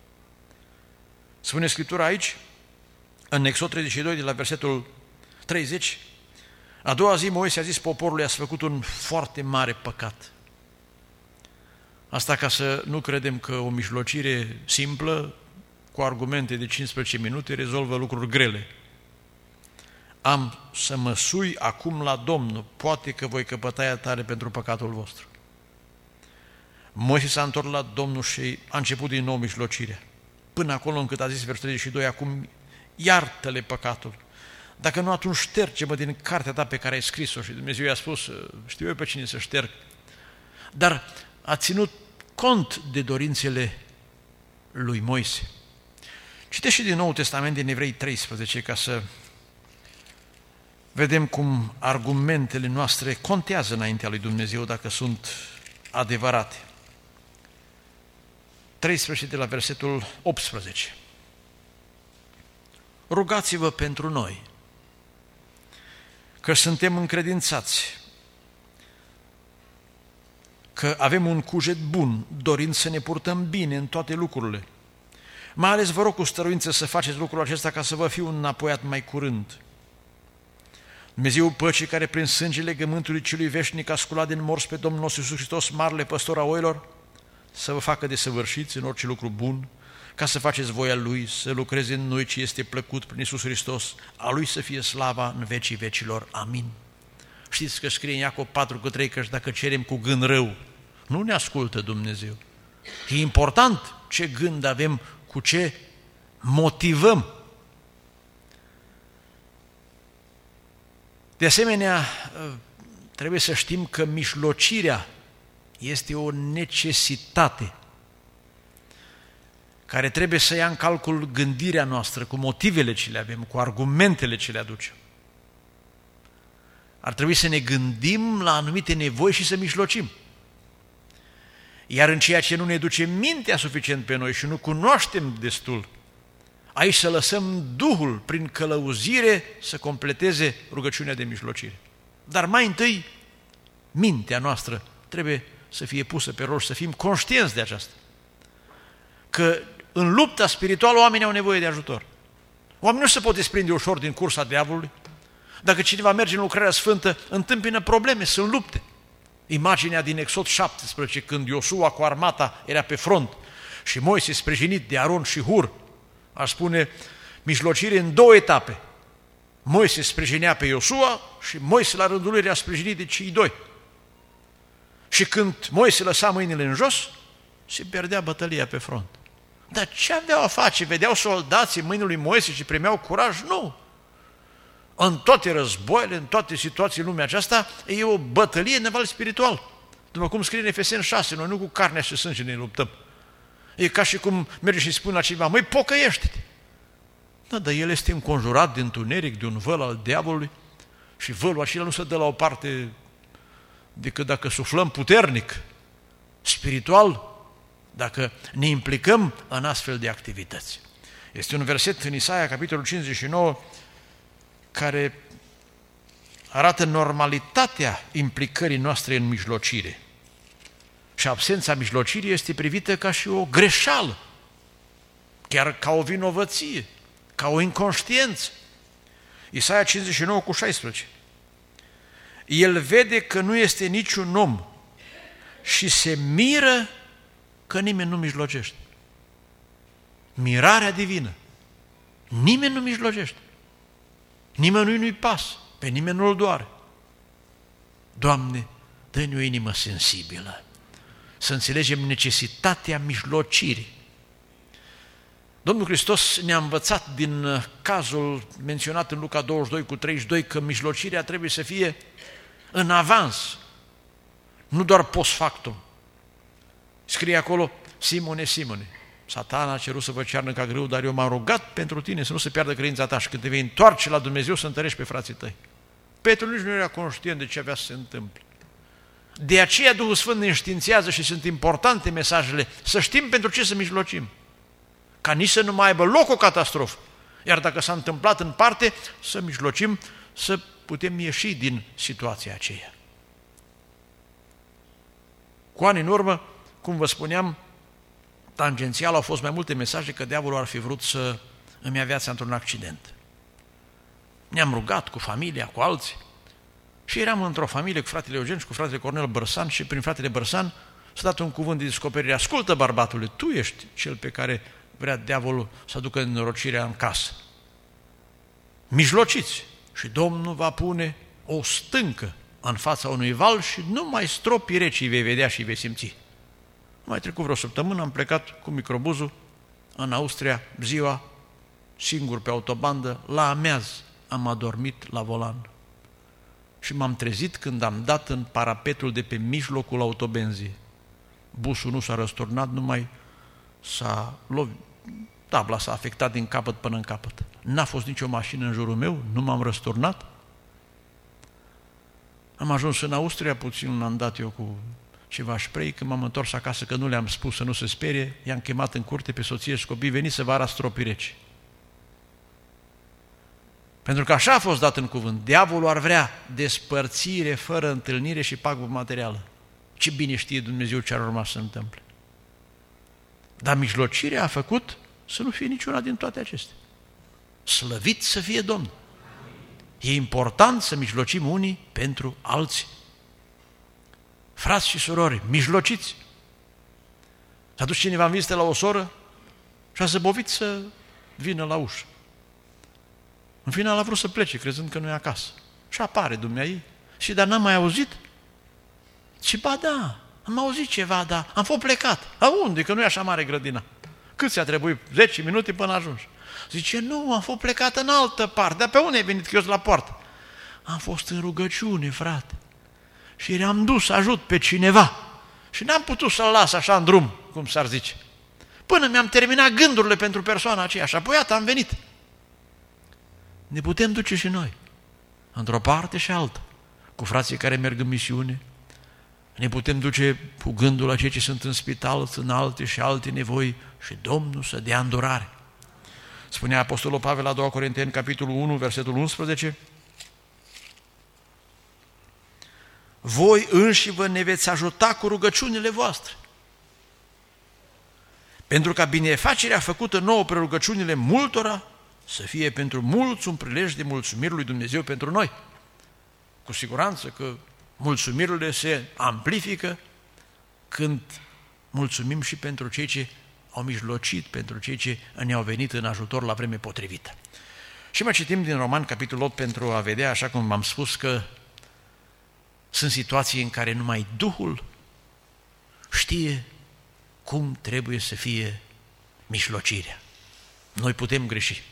Spune Scriptura aici, în Exod 32, de la versetul 30, a doua zi Moise a zis poporului: ați făcut un foarte mare păcat. Asta ca să nu credem că o mijlocire simplă, cu argumente de 15 minute, rezolvă lucruri grele. Am să mă sui acum la Domnul, poate că voi căpăta iertare pentru păcatul vostru. Moise s-a întors la Domnul și a început din nou mijlocirea. Până acolo încât a zis versetul 32, acum iartă-le păcatul. Dacă nu, atunci șterge-mă din cartea ta pe care ai scris-o. Și Dumnezeu i-a spus: știu eu pe cine să șterg. Dar a ținut cont de dorințele lui Moise. Citește și din Noul Testament, din Evrei 13, ca să vedem cum argumentele noastre contează înaintea lui Dumnezeu dacă sunt adevărate. 13 de la versetul 18. Rugați-vă pentru noi, că suntem încredințați, că avem un cuget bun, dorind să ne purtăm bine în toate lucrurile. Mai ales vă rog cu stăruință să faceți lucrul acesta ca să vă fiu înapoiat mai curând. Dumnezeu păcii, care prin sângele legământului celui veșnic a sculat din morți pe Domnul nostru Iisus Hristos, marele păstor a oilor, să vă facă desăvârșiți în orice lucru bun, ca să faceți voia Lui, să lucreze în noi ce este plăcut prin Iisus Hristos, a Lui să fie slava în vecii vecilor. Amin. Știți că scrie în Iacov 4:3 că dacă cerem cu gând rău, nu ne ascultă Dumnezeu. E important ce gând avem, cu ce motivăm. De asemenea, trebuie să știm că mijlocirea este o necesitate care trebuie să ia în calcul gândirea noastră, cu motivele ce le avem, cu argumentele ce le aducem. Ar trebui să ne gândim la anumite nevoi și să mijlocim. Iar în ceea ce nu ne duce mintea suficient pe noi și nu cunoaștem destul, aici să lăsăm Duhul prin călăuzire să completeze rugăciunea de mijlocire. Dar mai întâi, mintea noastră trebuie să fie pusă pe rol, să fim conștienți de aceasta. Că în lupta spirituală oamenii au nevoie de ajutor. Oamenii nu se pot desprinde ușor din cursa diavolului. Dacă cineva merge în lucrarea sfântă, întâmpină probleme, sunt lupte. Imaginea din Exod 17, când Iosua cu armata era pe front și Moise sprijinit de Aron și Hur, aș spune mijlocire în două etape. Moise sprijinea pe Iosua și Moise la rândul lui era sprijinit de cei doi. Și când Moise lăsa mâinile în jos, se pierdea bătălia pe front. Dar ce aveau a face? Vedeau soldații mâinile lui Moise și primeau curaj? Nu! În toate războaiele, în toate situațiile în lumea aceasta, e o bătălie în nivel spiritual. După cum scrie în Efeseni 6, noi nu cu carnea și sânge ne luptăm. E ca și cum merge și spune la cineva, măi, pocăiește-te! Da, dar el este înconjurat de întuneric, de un văl al diavolului și vălul acela nu se dă la o parte decât dacă suflăm puternic, spiritual, dacă ne implicăm în astfel de activități. Este un verset în Isaia, capitolul 59, care arată normalitatea implicării noastre în mijlocire. Și absența mijlocirii este privită ca și o greșeală, chiar ca o vinovăție, ca o inconștiență. Isaia 59 cu 16. El vede că nu este niciun om și se miră că nimeni nu mijlocește. Mirarea divină. Nimeni nu mijlocește. Nimănui nu-i pas, pe nimeni nu-l doare. Doamne, dă-ne o inimă sensibilă, să înțelegem necesitatea mijlocirii. Domnul Hristos ne-a învățat din cazul menționat în Luca 22 cu 32 că mijlocirea trebuie să fie în avans, nu doar post factum. Scrie acolo, Simone, Simone, Satana a cerut să vă cearnă ca grâu, dar eu m-am rugat pentru tine să nu se piardă credința ta și când te vei întoarce la Dumnezeu să întărești pe frații tăi. Petru nici nu era conștient de ce avea să se întâmple. De aceea Duhul Sfânt ne înștiințează și sunt importante mesajele, să știm pentru ce să mijlocim, ca nici să nu mai aibă loc o catastrofă. Iar dacă s-a întâmplat în parte, să mijlocim, să putem ieși din situația aceea. Cu ani în urmă, cum vă spuneam, tangențial au fost mai multe mesaje că diavolul ar fi vrut să îmi ia viața într-un accident. Ne-am rugat cu familia, cu alții și eram într-o familie cu fratele Eugen și cu fratele Cornel Bărsan și prin fratele Bărsan s-a dat un cuvânt de descoperire. Ascultă, bărbatule, tu ești cel pe care vrea diavolul să aducă nenorocirea în casă. Mijlociți și Domnul va pune o stâncă în fața unui val și numai stropii reci vei vedea și vei simți. Mai trecut vreo săptămână, am plecat cu microbuzul în Austria, ziua, singur pe autobandă, la amiaz am adormit la volan. Și m-am trezit când am dat în parapetul de pe mijlocul autobenzii. Busul nu s-a răsturnat, numai s-a lovit, tabla s-a afectat din capăt până în capăt. N-a fost nicio mașină în jurul meu, nu m-am răsturnat. Am ajuns în Austria, puțin am dat eu cu ceva spray, când m-am întors acasă, că nu le-am spus să nu se sperie, i-am chemat în curte pe soție și copii, veniți să vă arăt stropii reci. Pentru că așa a fost dat în cuvânt, diavolul ar vrea despărțire fără întâlnire și pagubă materială. Ce bine știe Dumnezeu ce ar urma să se întâmple. Dar mijlocirea a făcut să nu fie niciuna din toate acestea. Slăvit să fie Domnul! E important să mijlocim unii pentru alții. Frați și surori, mijlociți! S-a dus cineva în vizită la o soră și a zăbovit să vină la ușă. În final a vrut să plece, crezând că nu e acasă. Și apare dumneaei. Și dar n-am mai auzit? Și ba da, am auzit ceva, dar am fost plecat. La unde? Că nu e așa mare grădina. Cât ți-a trebuit? 10 minute până ajungi. Zice, nu, am fost plecat în altă parte. Dar pe unde ai venit? Că eu sunt la poartă. Am fost în rugăciune, frate. Și am dus să ajut pe cineva. Și n-am putut să-l las așa în drum, cum s-ar zice. Până mi-am terminat gândurile pentru persoana aceea. Și apoi iată, am venit. Ne putem duce și noi, într-o parte și alta, cu frații care merg în misiune. Ne putem duce cu gândul la cei ce sunt în spital, în alte și alte nevoi și Domnul să dea îndurare. Spunea Apostolul Pavel la 2 Corinteni, capitolul 1, versetul 11, voi înși vă ne veți ajuta cu rugăciunile voastre, pentru ca binefacerea făcută nouă pe rugăciunile multora să fie pentru mulți un prilej de mulțumiri lui Dumnezeu pentru noi. Cu siguranță că mulțumirile se amplifică când mulțumim și pentru cei ce au mijlocit, pentru cei ce ne-au venit în ajutor la vreme potrivită. Și mai citim din Roman, capitolul 8, pentru a vedea, așa cum v-am spus, că sunt situații în care numai Duhul știe cum trebuie să fie mijlocirea. Noi putem greși.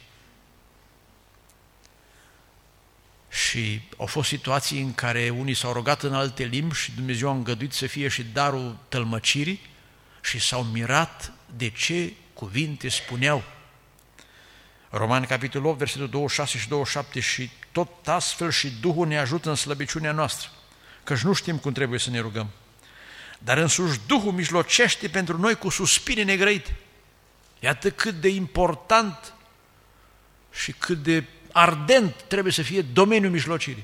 Și au fost situații în care unii s-au rugat în alte limbi și Dumnezeu a îngăduit să fie și darul tălmăcirii și s-au mirat de ce cuvinte spuneau. Romani, capitolul 8, versetul 26 și 27, și tot astfel și Duhul ne ajută în slăbiciunea noastră, căci nu știm cum trebuie să ne rugăm. Dar însuși Duhul mijlocește pentru noi cu suspine negrăite. Iată cât de important și cât de ardent trebuie să fie domeniul mijlocirii.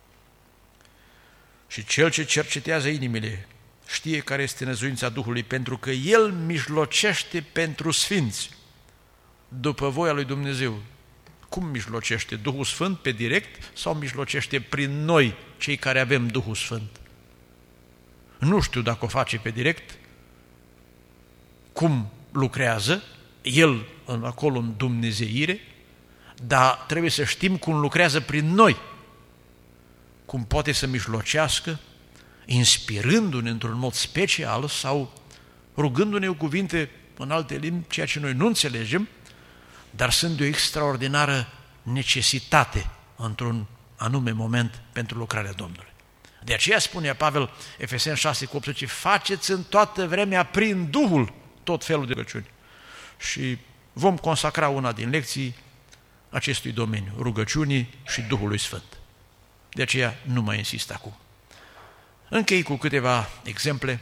Și cel ce cercetează inimile știe care este năzuința Duhului, pentru că El mijlocește pentru sfinți, după voia lui Dumnezeu. Cum mijlocește? Duhul Sfânt pe direct sau mijlocește prin noi, cei care avem Duhul Sfânt? Nu știu dacă o face pe direct, cum lucrează El acolo în dumnezeire, dar trebuie să știm cum lucrează prin noi, cum poate să mijlocească, inspirându-ne într-un mod special sau rugându-ne cu cuvinte în alte limbi, ceea ce noi nu înțelegem, dar sunt de o extraordinară necesitate într-un anume moment pentru lucrarea Domnului. De aceea spunea Pavel, Efeseni 6 cu 18, faceți în toată vremea prin Duhul tot felul de rugăciuni. Și vom consacra una din lecții acestui domeniu, rugăciunii și Duhului Sfânt. De aceea nu mai insist acum. Închei cu câteva exemple.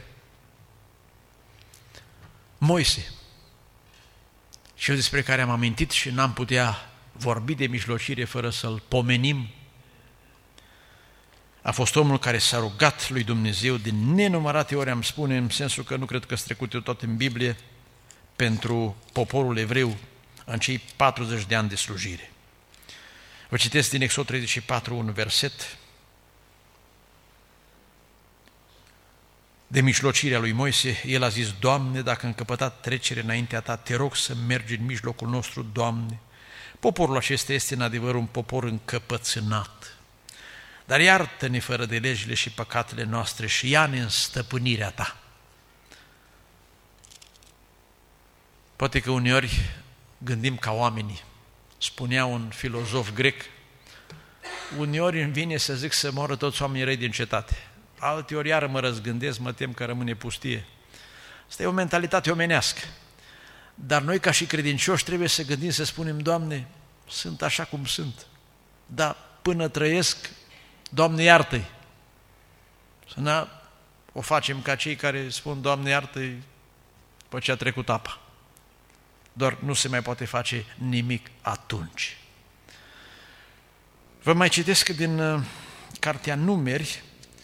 Moise, cel despre care am amintit și n-am putea vorbi de mijlocire fără să-l pomenim, a fost omul care s-a rugat lui Dumnezeu de nenumărate ori, am spune, în sensul că nu cred că-s trecute tot în Biblie, pentru poporul evreu în cei 40 de ani de slujire. Vă citesc din Exod 34, un verset de mijlocirea lui Moise. El a zis, Doamne, dacă am căpătat trecere înaintea Ta, te rog să mergi în mijlocul nostru, Doamne. Poporul acesta este în adevăr un popor încăpățânat, dar iartă-ne fără de legile și păcatele noastre și ia-ne în stăpânirea Ta. Poate că uneori gândim ca oamenii. Spunea un filozof grec, uneori îmi vine să zic să moară toți oamenii răi din cetate. Alteori iară mă răzgândesc, mă tem că rămâne pustie. Asta e o mentalitate omenească. Dar noi ca și credincioși trebuie să gândim, să spunem, Doamne, sunt așa cum sunt, dar până trăiesc, Doamne, iartă-i. Să nu o facem ca cei care spun, Doamne, iartă-i, după ce a trecut apa. Doar nu se mai poate face nimic atunci. Vă mai citesc din Cartea Numeri,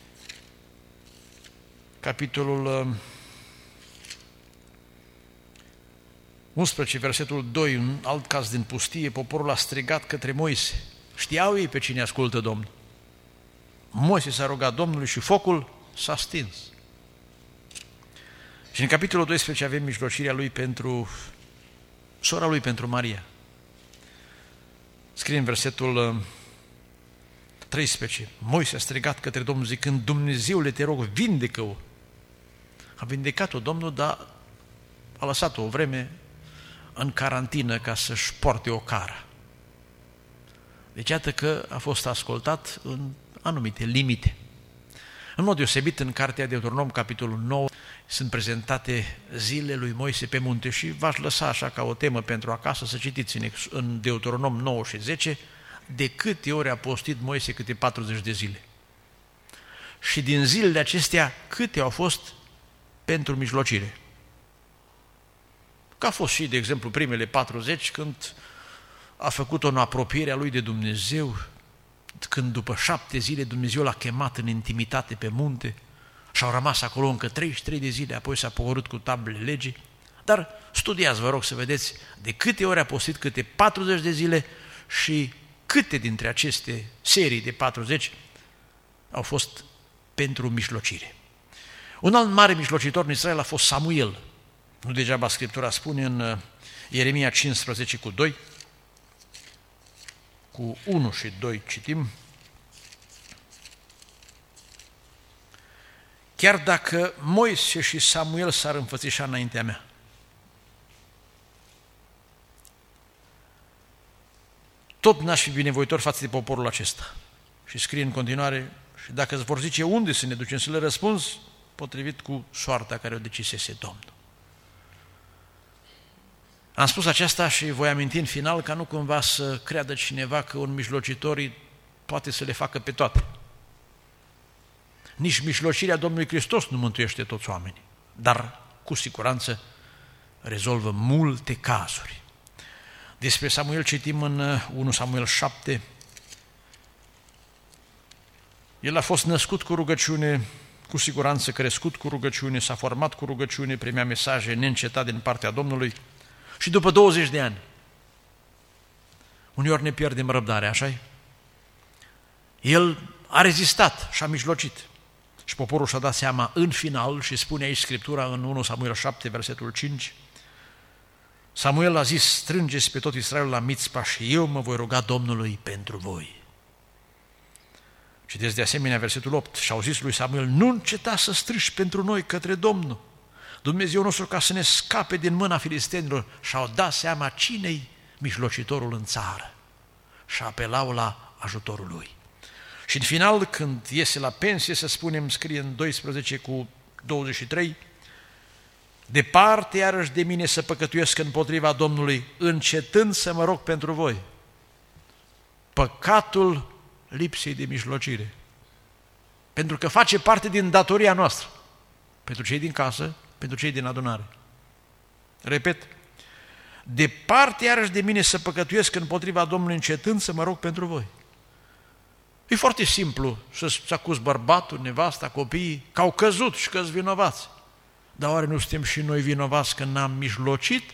capitolul 11, versetul 2, un alt caz din pustie, poporul a strigat către Moise. Știau ei pe cine ascultă Domnul. Moise s-a rugat Domnului și focul s-a stins. Și în capitolul 12 avem mijlocirea lui pentru sora lui, pentru Maria. Scrie în versetul 13, Moise a strigat către Domnul zicând, Dumnezeule, te rog, vindecă-o. A vindecat-o Domnul, dar a lăsat-o o vreme în carantină ca să-și poarte o cară. Deci iată că a fost ascultat în anumite limite. În mod deosebit, în Cartea Deuteronom, capitolul 9, sunt prezentate zilele lui Moise pe munte și v-aș lăsa așa ca o temă pentru acasă să citiți în Deuteronom 9 și 10 de câte ori a postit Moise, câte 40 de zile. Și din zilele acestea, câte au fost pentru mijlocire. Că a fost și, de exemplu, primele 40, când a făcut o apropiere a lui de Dumnezeu, când după 7 zile Dumnezeu l-a chemat în intimitate pe munte și au rămas acolo încă 33 de zile, apoi s-a pogorât cu tablele legii. Dar studiați, vă rog, să vedeți de câte ori a postit, câte 40 de zile și câte dintre aceste serii de 40 au fost pentru mijlocire. Un alt mare mijlocitor în Israel a fost Samuel. Nu degeaba Scriptura spune în Ieremia 15 cu 2, cu 1 și 2 citim. Chiar dacă Moise și Samuel s-ar înfățișa înaintea mea, tot n-aș fi binevoitor față de poporul acesta. Și scrie în continuare, și dacă îți vor zice unde să ne ducem, să le răspunzi potrivit cu soarta care o decisese Domnul. Am spus aceasta și voi aminti în final ca nu cumva să creadă cineva că un mijlocitor poate să le facă pe toate. Nici mijlocirea Domnului Hristos nu mântuiește toți oamenii, dar cu siguranță rezolvă multe cazuri. Despre Samuel citim în 1 Samuel 7. El a fost născut cu rugăciune, cu siguranță crescut cu rugăciune, s-a format cu rugăciune, primea mesaje neîncetat din partea Domnului și după 20 de ani, uneori ne pierdem răbdarea, așa-i? El a rezistat și a mijlocit. Și poporul și-a dat seama în final și spune aici Scriptura în 1 Samuel 7, versetul 5, Samuel a zis, strângeți pe tot Israelul la Mitzpa și eu mă voi ruga Domnului pentru voi. Citeți de asemenea versetul 8, și-au zis lui Samuel, nu înceta să strigi pentru noi către Domnul, Dumnezeu nostru, ca să ne scape din mâna filistenilor. Și-au dat seama cine-i mijlocitorul în țară și apelau la ajutorul lui. Și în final, când iese la pensie, să spunem, scrie în 12 cu 23, departe iarăși de mine să păcătuiesc împotriva Domnului, încetând să mă rog pentru voi. Păcatul lipsei de mijlocire. Pentru că face parte din datoria noastră. Pentru cei din casă, pentru cei din adunare. Repet, departe iarăși de mine să păcătuiesc împotriva Domnului, încetând să mă rog pentru voi. E foarte simplu să-ți acuzi bărbatul, nevasta, copiii, că au căzut și că-s vinovați. Dar oare nu suntem și noi vinovați că n-am mijlocit?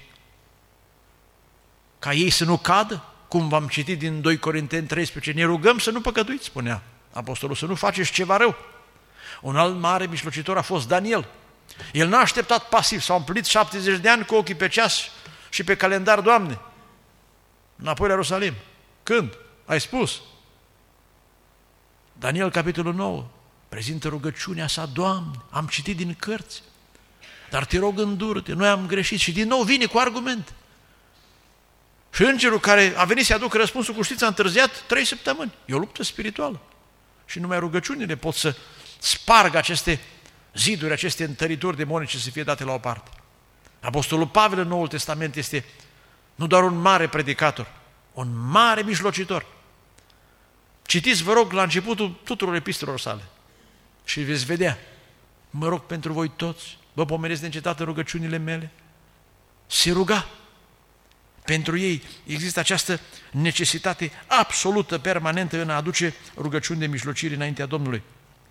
Ca ei să nu cadă? Cum v-am citit din 2 Corinteni 13, ne rugăm să nu păcătuiți, spunea apostolul, să nu faceți ceva rău. Un alt mare mijlocitor a fost Daniel. El n-a așteptat pasiv, s-a împlinit 70 de ani cu ochii pe ceas și pe calendar, Doamne, înapoi la Ierusalim. Când? Ai spus. Daniel, capitolul 9, prezintă rugăciunea sa, Doamne, am citit din cărți, dar te rog îndură-te, noi am greșit. Și din nou vine cu argumente. Și îngerul care a venit să aducă răspunsul cu știți a întârziat 3 săptămâni. E o luptă spirituală. Și numai rugăciunile pot să spargă aceste ziduri, aceste întărituri demonice să fie date la o parte. Apostolul Pavel în Noul Testament este nu doar un mare predicator, un mare mijlocitor. Citiți, vă rog, la începutul tuturor epistolelor sale și veți vedea, mă rog pentru voi toți, vă pomenesc neîncetat în rugăciunile mele. Se ruga. Pentru ei există această necesitate absolută, permanentă în a aduce rugăciuni de mijlocire înaintea Domnului.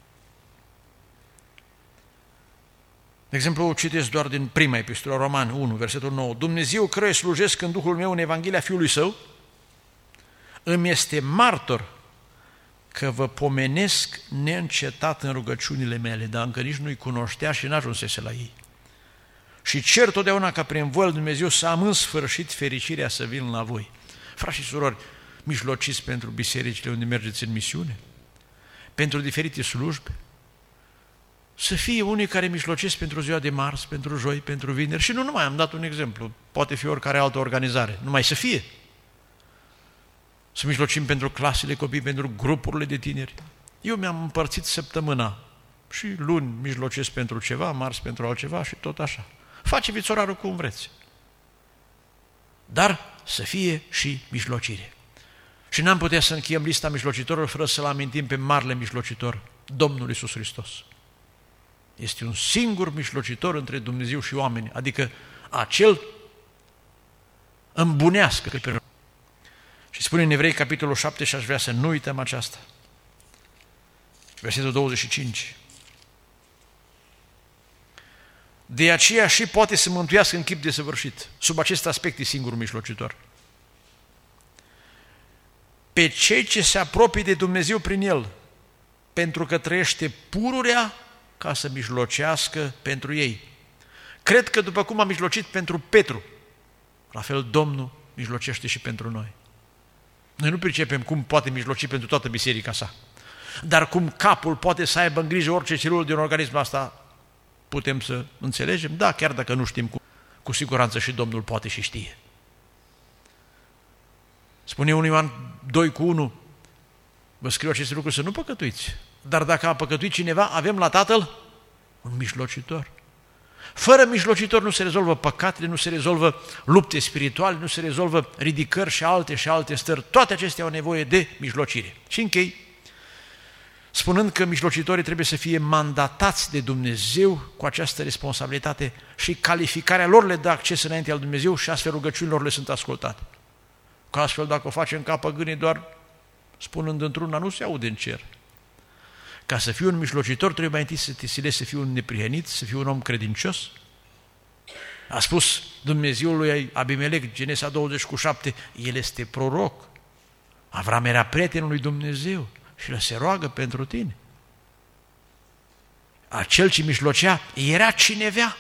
De exemplu, citesc doar din prima epistolă, Romani 1, versetul 9. Dumnezeu căruia slujesc în Duhul meu în Evanghelia Fiului Său, îmi este martor că vă pomenesc neîncetat în rugăciunile mele, dar încă nici nu-i cunoștea și n-ajunsese la ei. Și cer totdeauna ca prin voia lui Dumnezeu să am în sfârșit fericirea să vin la voi. Frați și surori, mijlociți pentru bisericile unde mergeți în misiune, pentru diferite slujbe, să fie unii care mijlocesc pentru ziua de marți, pentru joi, pentru vineri și nu numai, am dat un exemplu, poate fi oricare altă organizare, numai să fie. Să mijlocim pentru clasele copii, pentru grupurile de tineri. Eu mi-am împărțit săptămâna și luni mijlocesc pentru ceva, marți pentru altceva și tot așa. Faceți orarul cum vreți. Dar să fie și mijlocire. Și n-am putea să încheiem lista mijlocitorilor fără să-L amintim pe marele mijlocitor, Domnul Iisus Hristos. Este un singur mijlocitor între Dumnezeu și oameni, adică acel îmbunească pe noi. Și spune în Evrei, capitolul 7, și aș vrea să nu uităm aceasta. Versetul 25. De aceea și poate să mântuiască în chip desăvârșit. Sub acest aspect e singurul mijlocitor. Pe cei ce se apropie de Dumnezeu prin El, pentru că trăiește pururea ca să mijlocească pentru ei. Cred că după cum a mijlocit pentru Petru, la fel Domnul mijlocește și pentru noi. Noi nu pricepem cum poate mijloci pentru toată biserica sa. Dar cum capul poate să aibă în grijă orice celulă din organismul asta, putem să înțelegem? Da, chiar dacă nu știm cu siguranță și Domnul poate și știe. Spune 1 Ioan 2:1, vă scriu aceste lucruri să nu păcătuiți. Dar dacă a păcătuit cineva, avem la Tatăl un mijlocitor. Fără mijlocitor nu se rezolvă păcatele, nu se rezolvă lupte spirituale, nu se rezolvă ridicări și alte stări. Toate acestea au nevoie de mijlocire. Și închei spunând că mijlocitorii trebuie să fie mandatați de Dumnezeu cu această responsabilitate și calificarea lor le dă acces înainte al Dumnezeu și astfel rugăciunilor le sunt ascultate. Că astfel dacă o facem ca păgânii doar spunând într-una, nu se aude în cer. Ca să fiu un mijlocitor trebuie mai întâi să te silezi să fiu un neprihănit, să fiu un om credincios. A spus Dumnezeul lui Abimelec, Genesa 20:7, el este proroc. Avram era prietenul lui Dumnezeu și se roagă pentru tine. Acel ce mijlocea era cineva.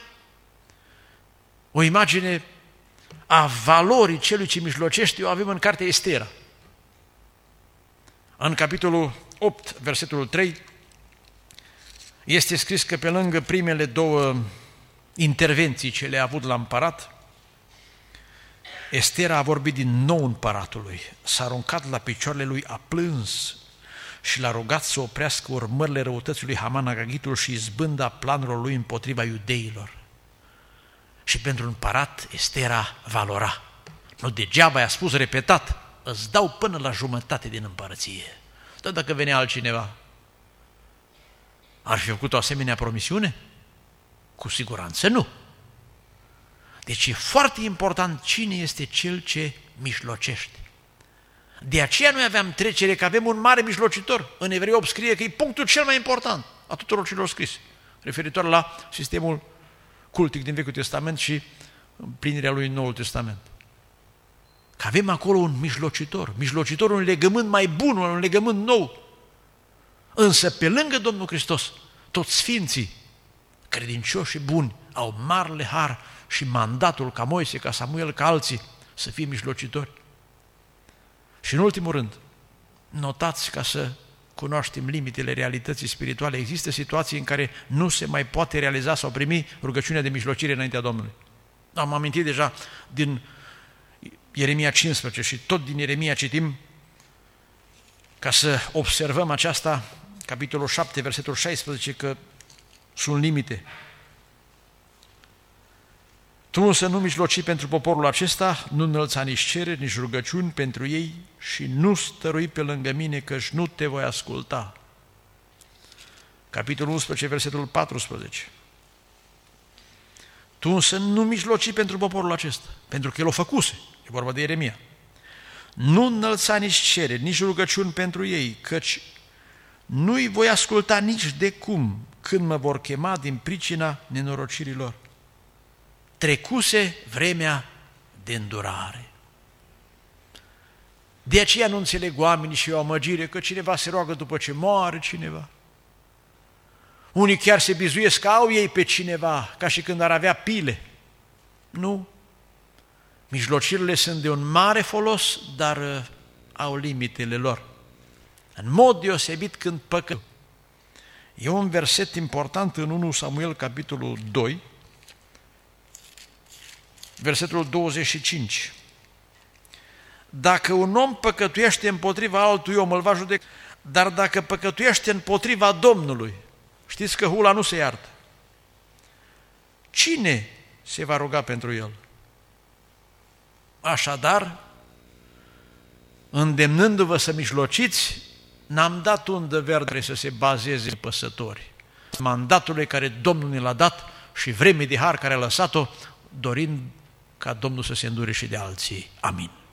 O imagine a valorii celui ce mijlocește o avem în cartea Estera. În capitolul 8, versetul 3, este scris că pe lângă primele două intervenții ce le-a avut la împărat, Estera a vorbit din nou împăratului, s-a aruncat la picioarele lui, a plâns și l-a rugat să oprească urmările răutății lui Haman Agagitul și izbânda planurilor lui împotriva iudeilor. Și pentru împărat Estera valora. Nu degeaba i-a spus repetat, îți dau până la jumătate din împărăție. Dar dacă venea altcineva, ar fi făcut o asemenea promisiune? Cu siguranță nu. Deci e foarte important cine este cel ce mijlocește. De aceea noi aveam trecere că avem un mare mijlocitor. În Evrei 8 scrie că e punctul cel mai important a tuturor celor scrise, referitor la sistemul cultic din Vechiul Testament și împlinirea lui în Noul Testament. Că avem acolo un mijlocitor, un legământ mai bun, un legământ nou. Însă pe lângă Domnul Hristos, toți sfinții, credincioși și buni, au marele har și mandatul ca Moise, ca Samuel, ca alții, să fie mijlocitori. Și în ultimul rând, notați ca să cunoaștem limitele realității spirituale, există situații în care nu se mai poate realiza sau primi rugăciunea de mijlocire înaintea Domnului. Am amintit deja din Ieremia 15 și tot din Ieremia citim ca să observăm aceasta, capitolul 7, versetul 16, că sunt limite. Tu însă nu mijloci pentru poporul acesta, nu înălța nici cereri, nici rugăciuni pentru ei și nu stărui pe lângă mine, căci nu te voi asculta. Capitolul 11, versetul 14. Tu însă nu mijloci pentru poporul acesta, pentru că el o făcuse, e vorba de Ieremia. Nu înălța nici cereri, nici rugăciuni pentru ei, căci nu-i voi asculta nici de cum când mă vor chema din pricina nenorocirilor. Trecuse vremea de îndurare. De aceea nu înțeleg oamenii și o amăgire că cineva se roagă după ce moare cineva. Unii chiar se bizuiesc că au ei pe cineva, ca și când ar avea pile. Nu. Mijlocirile sunt de un mare folos, dar au limitele lor. În mod deosebit când păcătuim. E un verset important în 1 Samuel, capitolul 2, versetul 25. Dacă un om păcătuiește împotriva altui om, îl va judeca. Dar dacă păcătuiește împotriva Domnului, știți că hula nu se iartă. Cine se va ruga pentru el? Așadar, îndemnându-vă să mijlociți, n-am dat undă verde să se bazeze păsători. Mandatului care Domnul ne l-a dat și vremii de har care a lăsat-o, dorind ca Domnul să se îndure și de alții. Amin.